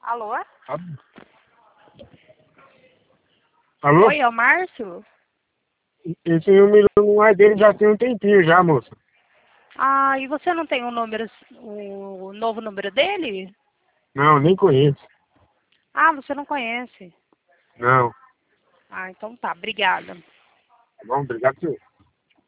Alô? Alô? Oi, é o Márcio? Esse número não é dele já tem um tempinho já, moça. Ah, e você não tem o novo número dele? Não, nem conheço. Ah, você não conhece. Não. Ah, então tá, obrigada. Tá bom, obrigado, senhor.